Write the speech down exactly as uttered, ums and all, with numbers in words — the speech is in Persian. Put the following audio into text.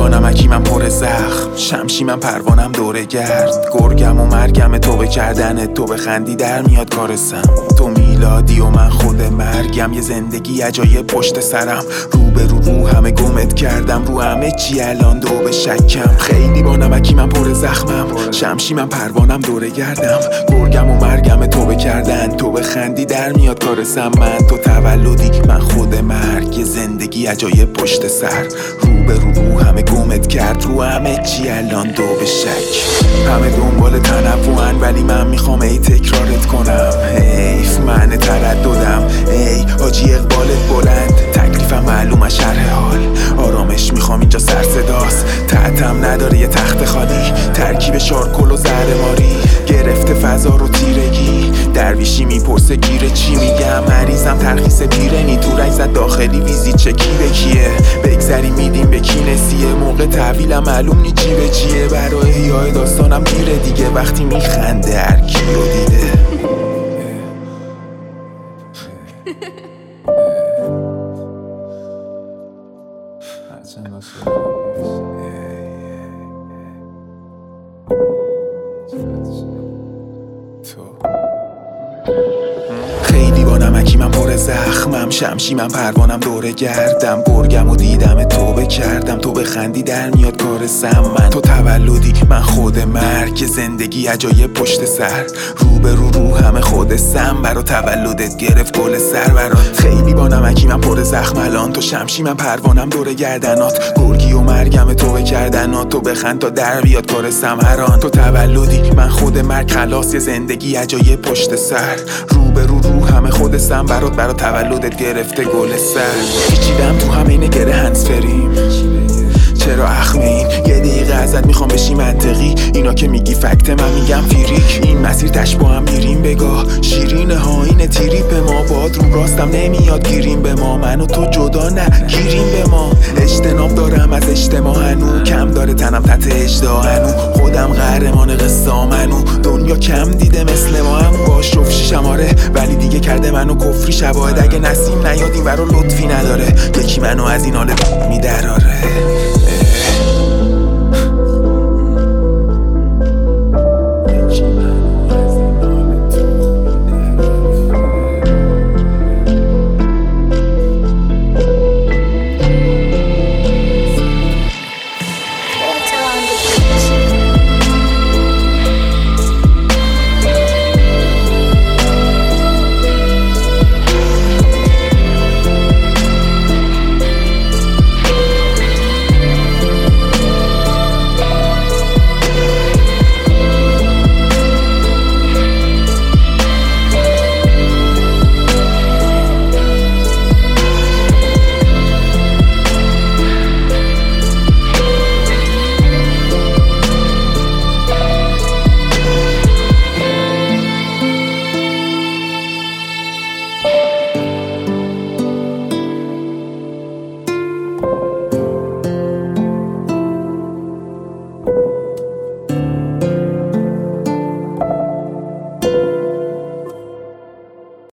با نمکی من پر زخم، شمشی من پروانم دوره گرد، گرگم و مرگم تو به کردن تو به خندی در میاد کارسم. تو میلادی و من خود مرگم، یه زندگی عجایب پشت سرم، رو به رو رو همه گمت کردم، رو همه چی الان دو به شکم. خیلی با نمکی من پر زخمم، شمشی من پروانم دوره گردم، گرگم و مرگم تو به کردن تو به خندی در میاد کارسم. من تو تولدی من خود مرگ، یه زندگی عجایب پشت سر، رو به رو رو همه گمت کرد، رو همه چی الان دو به شک. همه دنبال تنوعن ولی من میخوام ای تکرارت کنم، حیف من ترددم ای حاجی اقبالت بلند، تکلیفم معلوم از شرح حال، آرامش میخوام اینجا سر صداست، تحتم نداره یه تخت خالی، ترکیب شارکل و زهر ماری، گرفته فضا رو تیرگی، درویشی میپرسه گیره چی میگم، مریضم ترخیص پیرنی تو رئیزت داخلی ویزیت چکی به کیه، بگذری میدیم به کی نسیه، موقع تحویلم معلوم نی چی به چیه، برای احیای داستانم دیره دیگه، وقتی میخنده هر کی رو دیده. خیلی با نمکی من پر زخمم، شمشی من پروانم دوره گردم، گرگم و دیدم توبه کردم، تو به خندی در میاد کارسم. من تو تولدی من خود مرگ، زندگی عجایب پشت سر، رو به رو رو همه خود سم، برا تولدت گرفت گل سر برات. خیلی با نمکی من پر زخم الان، تو شمشی من پروانم دوره گردنات، گرگی و مرگم توبه کردنات، تو بخند تا در بیاد کارسم هران. تو تولدی من خود مرگ، خلاص یه زندگی عجایب پشت سر، رو به رو رو همه خود سم، برات برا تولدت گرفته گل سر. پیچیدم تو همه اینه گره هنس فریم، چرا اخمه این یه دقیقه ازت میخوام بشی منطقی، اینا که میگی فکت من میگم فیریک، این مسیر تش با هم میریم بگاه، شیرینه ها اینه تیری به ما، باد رو راستم نمیاد گیریم به ما، من و تو جدا نه گیریم به ما، اجتناب دارم از اجتماع هنو، کم داره تنم تحت اجدا هنو، خودم قهرمان قصه منو، دنیا کم دیده مثل ما هم، با شف شیشم آره ولی دیگه کرده منو کفری شواهد، اگه نسیم نیاد این ورا لطفی نداره، یکی منو از این حال میدراره.